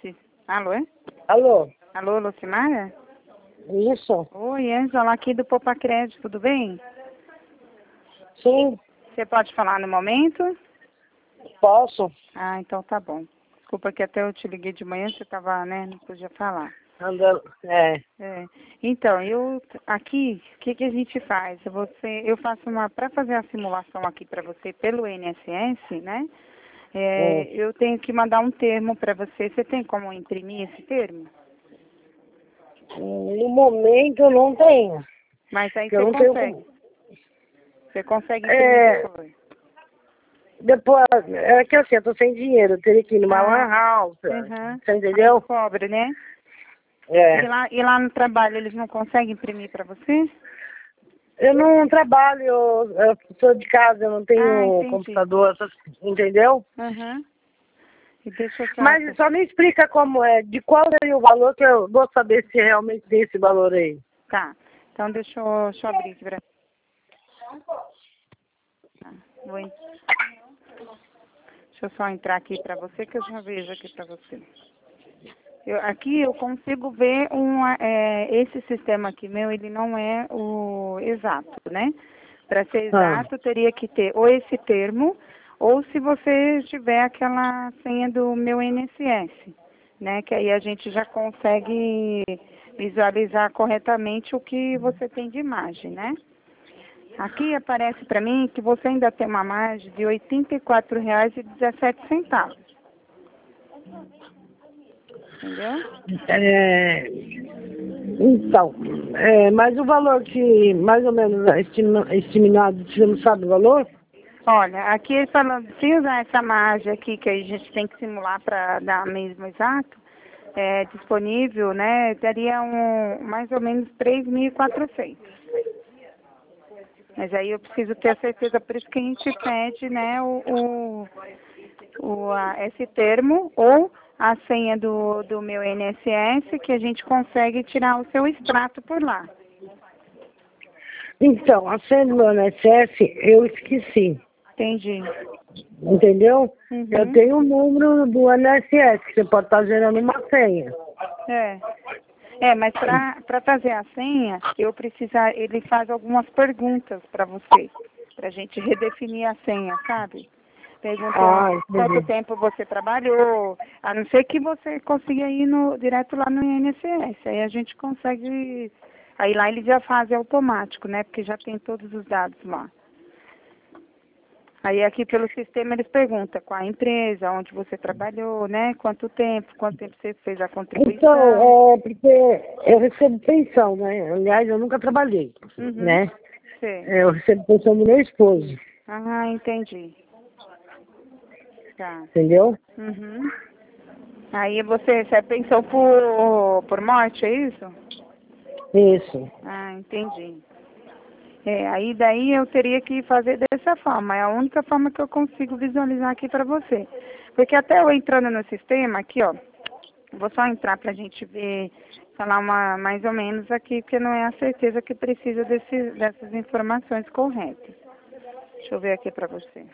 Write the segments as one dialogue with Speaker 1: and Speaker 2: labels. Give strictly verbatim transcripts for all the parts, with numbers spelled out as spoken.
Speaker 1: Luci... Alô, é?
Speaker 2: Alô?
Speaker 1: Alô, Lucimara?
Speaker 2: Isso?
Speaker 1: Oi, Ângela, aqui do Poupa Crédito, tudo bem?
Speaker 2: Sim,
Speaker 1: Você pode falar no momento?
Speaker 2: posso.
Speaker 1: Ah, então tá bom. Desculpa que até eu te liguei de manhã, você tava, né, não podia falar.
Speaker 2: Andando. É.
Speaker 1: É. Então, eu aqui, o que, que a gente faz? Você, eu faço uma, para fazer a simulação aqui para você pelo I N S S, né? É,
Speaker 2: Hum.
Speaker 1: eu tenho que mandar um termo para você. Você tem como imprimir esse termo?
Speaker 2: No momento eu não tenho.
Speaker 1: Mas aí
Speaker 2: Eu
Speaker 1: você
Speaker 2: não tenho
Speaker 1: consegue.
Speaker 2: como.
Speaker 1: Você consegue imprimir
Speaker 2: É,
Speaker 1: depois.
Speaker 2: depois, é que assim, eu tô sem dinheiro, eu teria que ir numa
Speaker 1: Ah,
Speaker 2: lan house.
Speaker 1: uhum.
Speaker 2: Você
Speaker 1: Aí
Speaker 2: entendeu?
Speaker 1: cobre, né? E
Speaker 2: É.
Speaker 1: lá, e lá no trabalho eles não conseguem imprimir para você?
Speaker 2: Eu não trabalho, eu, eu sou de casa, eu não
Speaker 1: Ah,
Speaker 2: tenho
Speaker 1: entendi.
Speaker 2: computador, essas- entendeu?
Speaker 1: Uhum. E deixa eu só...
Speaker 2: Mas só me explica como é, de qual seria o valor que eu vou saber se realmente tem esse valor aí.
Speaker 1: Tá. Então deixa eu, deixa eu abrir aqui pra... Tá. Vou... en- Deixa eu só entrar aqui para você que eu já vejo aqui para você. Eu, aqui eu consigo ver uma, é, esse sistema aqui meu, ele não é o exato, né? Para ser
Speaker 2: Ah.
Speaker 1: exato, teria que ter ou esse termo, ou se você tiver aquela senha do meu I N S S, né? Que aí a gente já consegue visualizar corretamente o que você tem de imagem, né? Aqui aparece para mim que você ainda tem uma margem de oitenta e quatro reais e dezessete centavos. Entendeu?
Speaker 2: É, então, é, mas o valor que mais ou menos é estima- estimado, você não sabe o valor?
Speaker 1: Olha, aqui ele falando, se usar essa margem aqui que a gente tem que simular para dar mesmo exato, é, disponível, né, daria um, mais ou menos três mil e quatrocentos. Mas aí eu preciso ter a certeza, por isso que a gente pede, né, o, o, o, a, esse termo ou a senha do, do meu I N S S, que a gente consegue tirar o seu extrato por lá.
Speaker 2: Então, a senha do meu I N S S eu esqueci,
Speaker 1: Entendi.
Speaker 2: entendeu? Eu
Speaker 1: Uhum.
Speaker 2: tenho o número do I N S S, que você pode estar gerando uma senha.
Speaker 1: É. É, mas para fazer a senha, eu precisar, ele faz algumas perguntas para você, para a gente redefinir a senha, sabe? Perguntou
Speaker 2: Ah,
Speaker 1: quanto
Speaker 2: entendi.
Speaker 1: tempo você trabalhou, a não ser que você consiga ir no, direto lá no I N S S, aí a gente consegue, aí lá ele já faz automático, né? Porque já tem todos os dados lá. Aí aqui pelo sistema eles perguntam qual a empresa, onde você trabalhou, né? Quanto tempo, quanto tempo você fez a contribuição.
Speaker 2: Então, é porque eu recebo pensão, né? Aliás, eu nunca trabalhei,
Speaker 1: Uhum.
Speaker 2: né?
Speaker 1: Sei.
Speaker 2: É, eu recebo pensão do meu esposo,
Speaker 1: Ah, entendi. Tá.
Speaker 2: entendeu?
Speaker 1: Uhum. Aí você, você pensou por, por morte, é isso?
Speaker 2: Isso.
Speaker 1: Ah, entendi. É, aí daí eu teria que fazer dessa forma. É a única forma que eu consigo visualizar aqui para você. Porque até eu entrando no sistema, aqui, ó, vou só entrar para a gente ver, falar uma, mais ou menos aqui, porque não é a certeza que precisa desse, dessas informações corretas. Deixa eu ver aqui para você.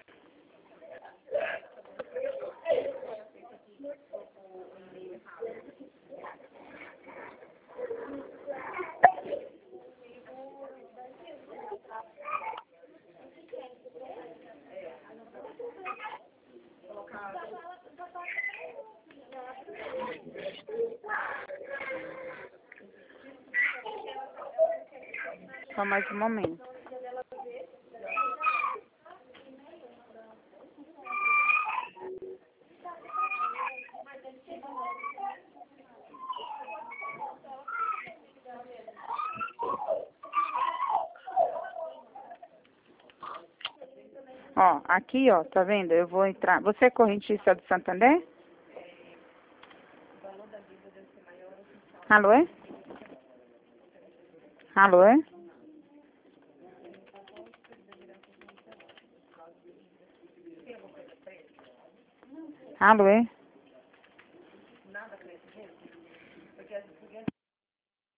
Speaker 1: Só mais um momento. Ó, aqui, ó, tá vendo? Eu vou entrar. Você é correntista do Santander? Alô, é? Alô, é? Alô, é?